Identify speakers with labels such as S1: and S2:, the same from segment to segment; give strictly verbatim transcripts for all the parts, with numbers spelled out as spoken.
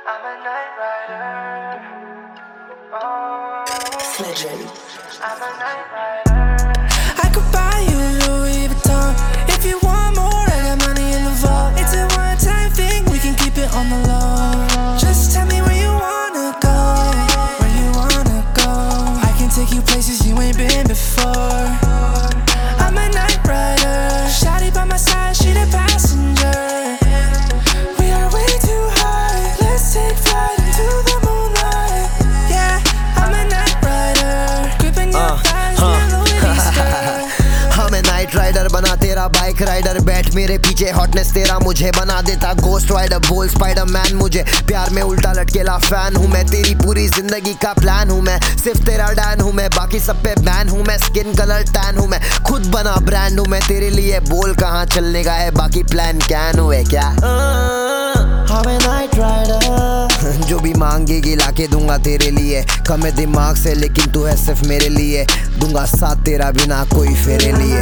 S1: I'm a night rider. Oh,
S2: Legend.
S1: I'm a night rider.
S3: I could buy you Louis Vuitton. If you want more, I got money in the vault. It's a one-time thing, we can keep it on the low. Just tell me where you wanna go, where you wanna go. I can take you places you ain't been before. I'm a night rider. Shawty by my side, she the passenger. We are way too high. Let's take flight into the moonlight. Yeah, I'm a night rider. Gripping your thighs, uh, Louis V skirt.
S4: मैं night rider बना तेरा bike rider, बैठ मेरे पीछे hotness तेरा मुझे बना देता गोस्ट राइडर, बोल स्पाइडर मैन मुझे प्यार में उल्टा लटकेला फैन हूँ मैं, तेरी पूरी जिंदगी का प्लान हूँ मैं, सिर्फ तेरा डैन हूँ मैं, बाकी सब पे बैन हूँ मैं, स्किन कलर टैन हूँ मैं, खुद बना ब्रांड हूँ मैं तेरे लिए, बोल कहाँ चलने का है बाकी प्लान कैन हुए क्या। हमें नाइट राइडर जो भी मांगेगी लाके दूंगा तेरे लिए, कम है दिमाग से लेकिन तू है सिर्फ मेरे लिए, दूंगा साथ तेरा बिना कोई फेरे लिए।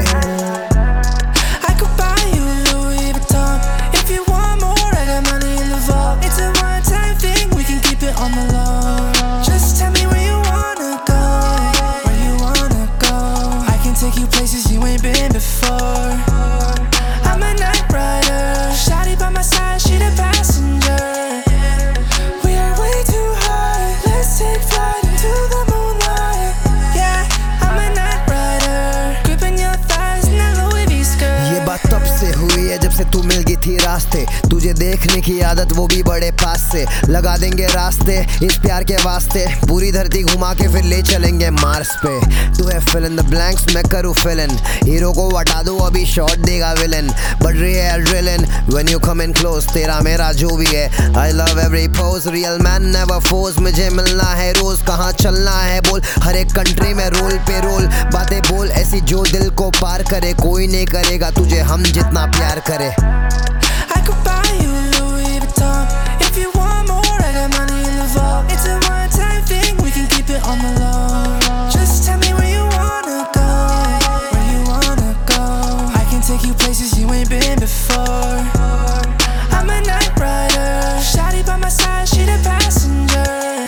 S3: I could buy you Louis Vuitton. If you want more, I got money in the vault. It's a one-time thing, we can keep it on the low. Just tell me where you wanna go, where you wanna go. I can take you places you ain't been before. I'm a night rider. Shawty by my side, she the passenger. We are way too high. Let's take flight into the moonlight. Yeah, I'm a night rider. Gripping your thighs in that Louis V skirt.
S4: ये बात तब से हुई है जब से तू मिल गई थी रास्ते, तुझे देखने की आदत वो भी बड़े पास से, लगा देंगे रास्ते इस प्यार के वास्ते, पूरी धरती घुमा के फिर ले चलेंगे मार्स पे। तू है फिल इन द ब्लैंक्स, मैं करूँ फिल इन, हीरो को हटा दो अभी शॉट देगा विलन, बढ़ रही है adrenaline when you come in close, तेरा मेरा जो भी है I love every pose, real man never force, मुझे मिलना है रोज, कहाँ चलना है बोल, हर एक कंट्री में रोल पे रोल, बातें बोल ऐसी जो दिल को पार करे, कोई नहीं करेगा तुझे हम जितना प्यार करे।
S3: I could buy you Louis Vuitton. If you want more, I got money in the vault. It's a one-time thing, we can keep it on the low. Just tell me where you wanna go, where you wanna go. I can take you places you ain't been before. I'm a night rider. Shawty by my side, she the passenger.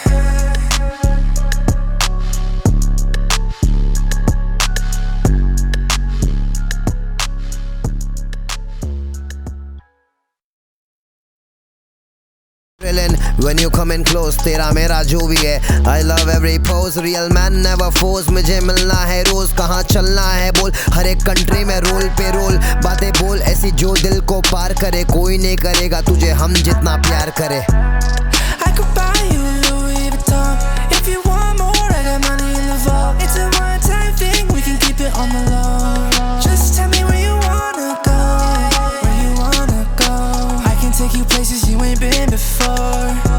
S4: When you come in close, तेरा मेरा जो भी है I love every pose, real man never force, मुझे मिलना है रोज, कहाँ चलना है बोल, हर एक कंट्री में रोल पे रोल, बातें बोल ऐसी जो दिल को पार करे, कोई नहीं करेगा तुझे हम जितना प्यार करे।
S3: I could buy you Louis Vuitton. If you want more, I got money in the vault. It's a one-time thing, we can keep it on the low. Just tell me where you wanna go, where you wanna go. I can take you places you ain't been before.